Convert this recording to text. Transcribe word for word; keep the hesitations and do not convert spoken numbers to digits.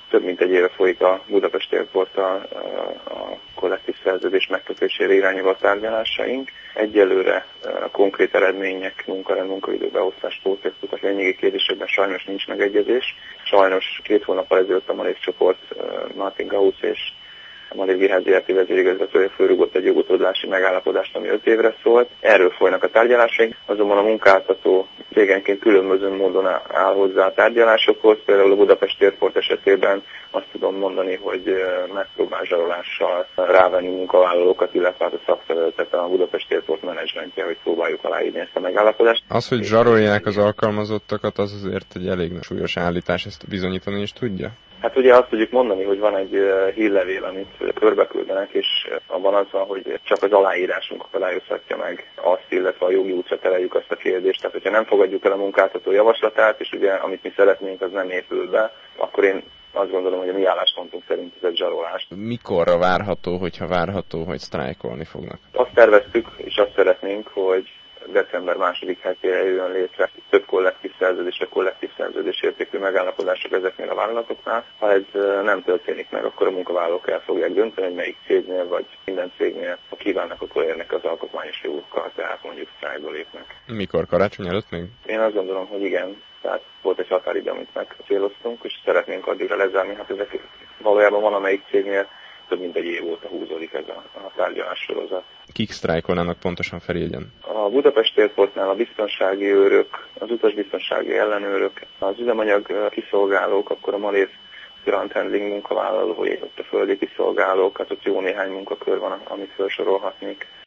Több mint egy éve folyik a Budapest Airporttal a kollektív szerződés megkötésére irányuló tárgyalásaink. Egyelőre a konkrét eredmények, munkarend, munkaidő beosztás, pótextukat lényegi kérdésekben sajnos nincs megegyezés. Sajnos két hónappal ezelőtt a Malév csoport, Martin Gauss és a Malév gé há zé er té vezérigazgatója fölrúgott egy jogutódlási megállapodást, ami öt évre szólt. Erről folynak a tárgyalásaink, azonban a munkáltató cégenként különböző módon áll hozzá a tárgyalásokhoz. Például a Budapest Airport esetében azt tudom mondani, hogy megpróbál zsarolással rávenni munkavállalókat, illetve a szakszervezetet a Budapest Airport menedzsmentje, hogy próbáljuk aláírni ezt a megállapodást. Az, hogy zsarolják az alkalmazottakat, az azért egy elég súlyos állítás, ezt bizonyítani is tudja? Hát ugye azt tudjuk mondani, hogy van egy hírlevél, amit körbeküldenek, és abban az van, hogy csak az aláírásunk akadályozhatja meg azt, illetve a jogi útra tereljük azt a kérdést. Tehát, hogyha nem fogadjuk el a munkáltató javaslatát, és ugye amit mi szeretnénk, az nem épül be, akkor én azt gondolom, hogy a mi álláspontunk szerint ez egy zsarolás. Mikorra várható, hogyha várható, hogy sztrájkolni fognak? Azt terveztük, és azt szeretnénk, hogy december második hetére jön létre több kollektív szerződés, a kollektív szerződés értékű megállapodások ezeknél a vállalatoknál. Ha ez nem történik meg, akkor a munkavállalók el fogják dönteni, hogy melyik cégnél vagy minden cégnél, ha kívánnak, akkor érnek az alkotmányos jogokkal, tehát mondjuk sztrájkba lépnek. Mikor? Karácsony előtt még? Én azt gondolom, hogy igen. Tehát volt egy határidő, amit megcéloztunk, és szeretnénk addigra lezárni. Hát ezek valójában van, amelyik cégnél több mint egy év óta húzódik ez a, a tárgyalás sorozat. Kik sztrájkolnának pontosan Ferihegyen? A Budapest Airportnál a biztonsági őrök, az utasbiztonsági ellenőrök, az üzemanyag kiszolgálók, akkor a Malév ground handling munkavállalói, ott a földi kiszolgálók, hát ott jó néhány munkakör van, amit felsorolhatnék.